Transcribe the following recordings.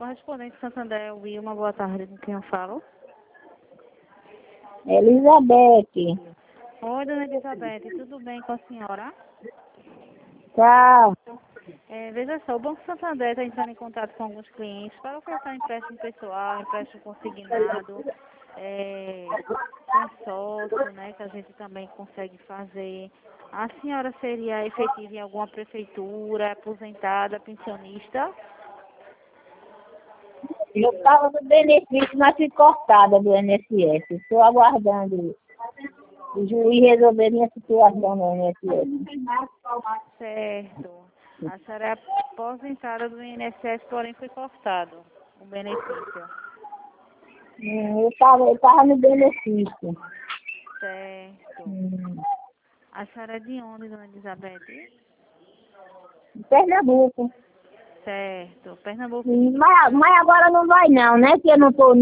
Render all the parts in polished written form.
correspondente Santander, Wilma, boa tarde, com quem eu falo? Elizabeth. Oi, dona Elizabeth, tudo bem com a senhora? Tchau. Veja só, o Banco Santander está entrando em contato com alguns clientes para ofertar empréstimo pessoal, empréstimo consignado, consórcio, né, que a gente também consegue fazer. A senhora seria efetiva em alguma prefeitura, aposentada, pensionista? Eu estava no benefício, mas fui cortada do INSS. Estou aguardando o juiz resolver minha situação no INSS. Certo. A senhora é aposentada do INSS, porém foi cortado o benefício. Eu tava no benefício. Certo. A senhora é de onde, dona Elizabeth? Em Pernambuco. Certo. Pernambuco. Mas agora não vai não, né? Que eu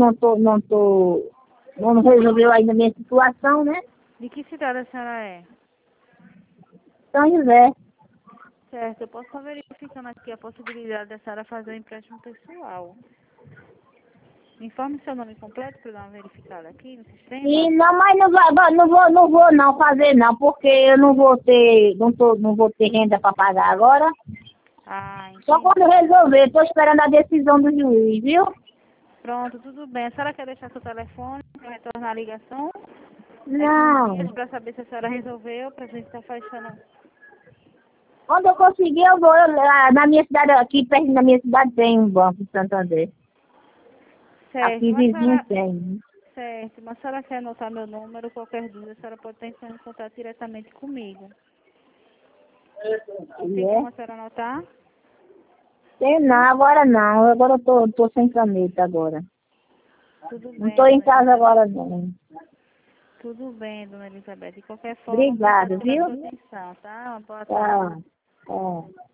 não resolveu ainda a minha situação, né? De que cidade a senhora é? São José. Certo. Eu posso estar verificando aqui a possibilidade da senhora fazer um empréstimo pessoal. Informe seu nome completo para dar uma verificada aqui no sistema. E não, mas não vou não fazer não, porque eu não vou ter renda para pagar agora. Entendi. Só quando resolver, estou esperando a decisão do juiz, viu? Pronto, tudo bem. A senhora quer deixar seu telefone para retornar a ligação? Não. Para saber se a senhora resolveu, para a gente estar fechando. Quando eu conseguir, eu vou. Na minha cidade, aqui perto da minha cidade tem um banco de Santander. Certo, Aqui mas a vizinho senhora... tem. Certo, mas a senhora quer anotar meu número, qualquer dúvida, a senhora pode estar entrando em contato diretamente comigo. Tem como a senhora anotar? Tem não, agora não. Agora eu tô sem caneta agora. Tudo bem. Não estou em Dona casa Elizabeth. agora não. Tudo bem, dona Elizabeth. De qualquer forma, Obrigada, obrigada pela viu? sua atenção, tá? Uma boa tarde. Tchau. Tchau.